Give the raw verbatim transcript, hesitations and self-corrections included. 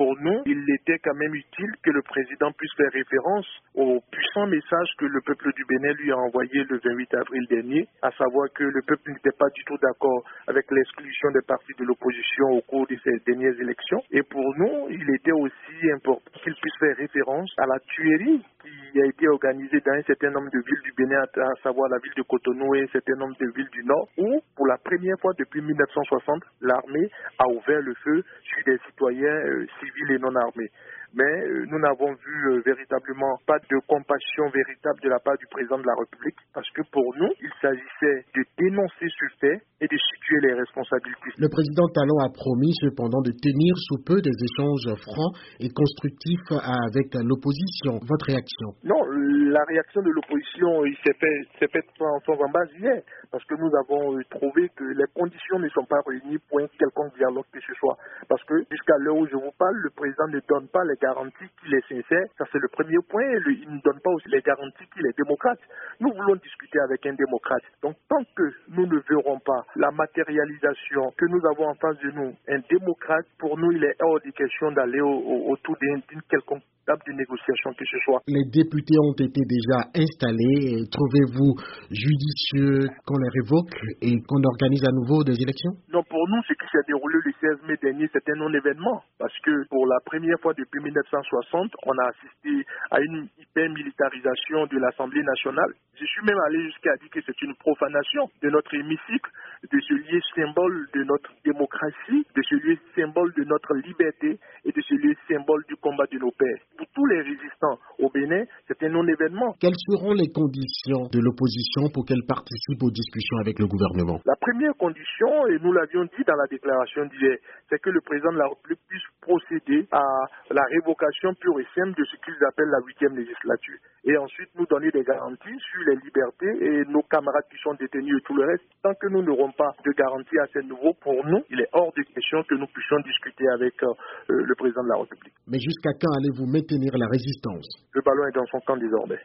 pour nous, il était quand même utile que le président puisse faire référence au puissant message que le peuple du Bénin lui a envoyé le vingt-huit avril dernier, à savoir que le peuple n'était pas du tout d'accord avec l'exclusion des partis de l'opposition au cours de ces dernières élections. Et pour nous, il était aussi important qu'il puisse faire référence à la tuerie qui a été organisée dans un certain nombre de villes du Bénin, à savoir la ville de Cotonou et un certain nombre de villes du Nord, où, pour la première fois depuis mille neuf cent soixante, l'armée a ouvert le feu sur des citoyens euh, civils et non armés. Mais euh, nous n'avons vu euh, véritablement pas de compassion véritable de la part du président de la République, parce que pour nous, il s'agissait de dénoncer ce fait et de situer les responsabilités. Le président Talon a promis cependant de tenir sous peu des échanges francs et constructifs avec l'opposition. Votre réaction? Non, la réaction de l'opposition, il s'est fait, s'est fait sans, sans embâche hier, parce que nous avons euh, trouvé que les conditions ne sont pas réunies pour un quelconque dialogue que ce soit. Parce que jusqu'à l'heure où je vous parle, le président ne donne pas les garanties qu'il est sincère. Ça, c'est le premier point. Le, il ne donne pas aussi les garanties qu'il est démocrate. Nous voulons discuter avec un démocrate. Donc, tant que nous ne verrons pas la matérialisation que nous avons en face de nous, un démocrate, pour nous, il est hors de question d'aller au, au, autour d'une, d'une quelconque table de négociation que ce soit. Les députés ont été déjà installés. Trouvez-vous judicieux qu'on les révoque et qu'on organise à nouveau des élections? Non, pour nous, ce qui s'est déroulé le seize mai dernier, c'est un non-événement. Parce que pour la première fois depuis mille neuf cent soixante, on a assisté à une hyper-militarisation de l'Assemblée nationale. Je suis même allé jusqu'à dire que c'est une profanation de notre hémicycle, de ce lieu symbole de notre démocratie, de ce lieu symbole de notre liberté et de ce lieu symbole du combat de nos pères. Pour tous les résistants au Bénin, c'est un non-événement. Quelles seront les conditions de l'opposition pour qu'elle participe aux discussions avec le gouvernement? La première condition, et nous l'avions dit dans la déclaration d'hier, c'est que le président de la République puisse procéder à la révocation pure et simple de ce qu'ils appellent la huitième législature. Et ensuite nous donner des garanties sur les libertés et nos camarades qui sont détenus et tout le reste. Tant que nous n'aurons pas de garantie à ce niveau, pour nous, il est hors de question que nous puissions discuter avec euh, le président de la République. Mais jusqu'à quand allez-vous maintenir la résistance? Le ballon est dans son camp désormais.